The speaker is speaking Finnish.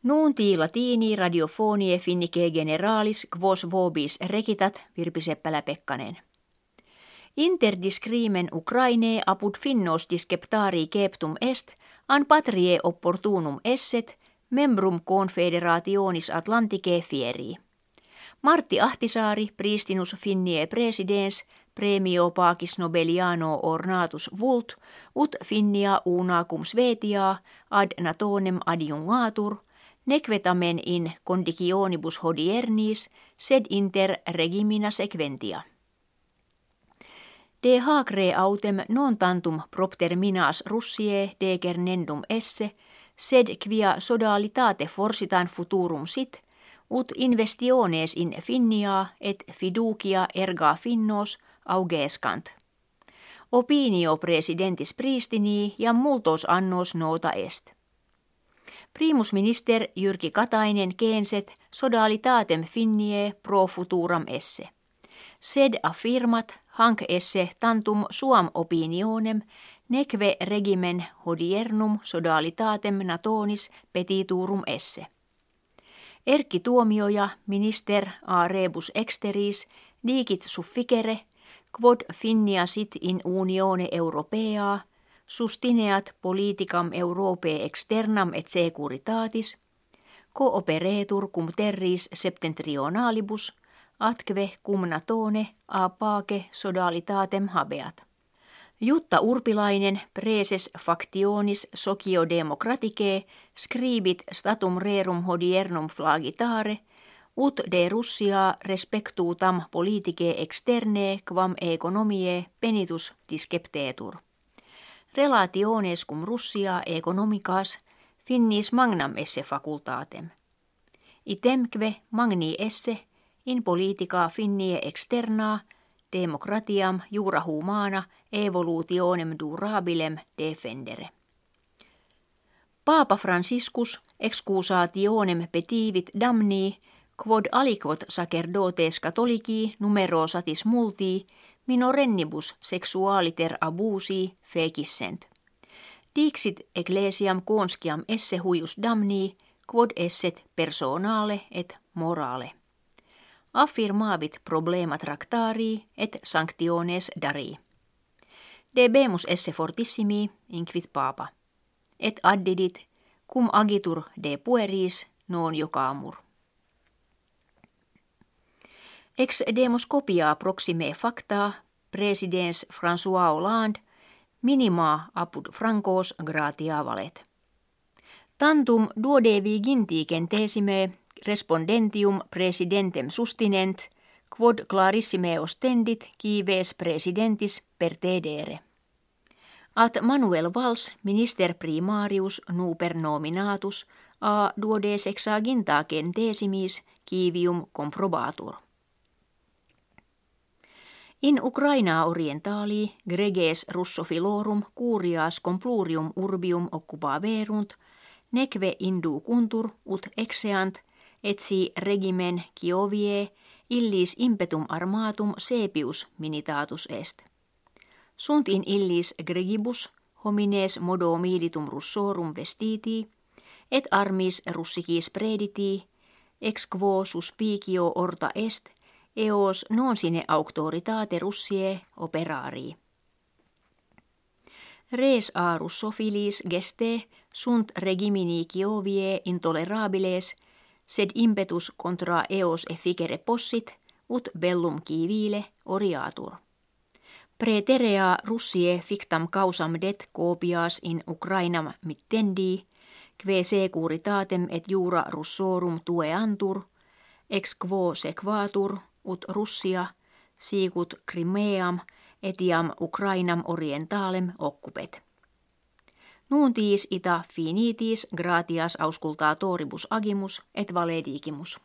Nunti latini radiofonie finnike generalis quos vobis recitat Virpi Seppälä-Pekkanen. Interdiscrimen Ukrainae apud finnos disceptari ceptum est an patrie opportunum esset membrum confederationis Atlanticae fieri. Martti Ahtisaari pristinus finnie presidens premio pacis nobeliano ornatus vult ut finnia una cum Svetia ad natonem adjungatur nequetamen in conditionibus hodiernis sed inter regimina sequentia. De hacre autem non tantum propter minas Russiae decernendum esse, sed quia sodalitate forsitan futurum sit, ut investiones in Finnia et fiducia erga finnos augescant. Opinio presidentis pristinii ja multos annos nota est. Primus minister Jyrki Katainen kenset sodalitatem Finniae pro futuram esse. Sed affirmat hanc esse tantum suam opinionem neque regimen hodiernum sodalitatem natonis petiturum esse. Erkki Tuomioja minister a rebus exteris dicit sufficere quod Finnia sit in unione europea sustineat politicam Europae externam et securitatis cooperetur cum terris septentrionalibus atque cum natone a pace sodalitatem habeat. Jutta Urpilainen praeses factionis sociodemocraticae scribit statum rerum hodiernum flagitare ut de Russia respectutam politicae externae quam economiae penitus disceptetur. Relationes cum Russia economicas finnis magnam esse facultatem. Itemque magni esse in politica Finnie externa democratiam jura humana evolutionem durabilem defendere. Paapa Franciscus excusationem petivit damni quod aliquot sacerdotes catholici numerosatis multi minorennibus sexualiter abusi fecissent. Dixit ecclesiam consciam esse huius damni quod esset personale et morale. Affirmavit problema tractarii et sanctiones darii. Debemus esse fortissimi inquit papa, et addidit cum agitur de pueris non jocamur. Ex demos copia proxime facta presidens François Hollande minima apud francos gratia valet. Tantum duodeviginti centesime respondentium presidentem sustinent, quod clarissime ostendit cives presidentis pertedere. At Manuel Valls minister primarius nuper nominatus a duodesexaginta centesimis civium comprobatur. In Ukraina orientali greges russophilorum curias complurium urbium occupaverunt, neque inducuntur ut exeant etsi regimen Kiovie illis impetum armatum sepius minitatus est. Sunt in illis gregibus homines modo militum russorum vestiti, et armis russicis prediti, ex quo suspicio orta est, eos non sine auctoritate Russie operarii. Res a russophilis geste sunt regimini Kiovie intolerabiles, sed impetus contra eos efficere possit, ut bellum civile oriatur. Praeterea Russie fictam causam det copias in Ukrainam mittendi, que securitatem et jura russorum tueantur, ex quo sequatur, ut Russia sicut Crimeam etiam Ukrainam orientalem occupet. Nuntiis ita finitis gratias auscultatoribus agimus et valedigimus.